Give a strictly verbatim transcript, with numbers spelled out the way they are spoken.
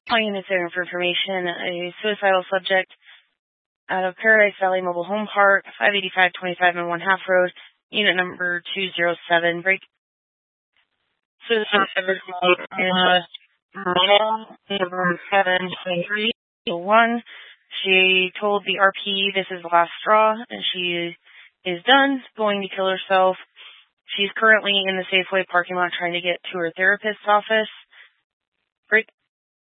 Calling in center for information, a suicidal subject out of Paradise Valley Mobile Home Park, five eighty-five twenty-five and one half Road, unit number two oh seven. Break. Suicide is number seven twenty-three oh one. She told the R P this is the last straw, and she is done, going to kill herself. She's currently in the Safeway parking lot trying to get to her therapist's office. Break.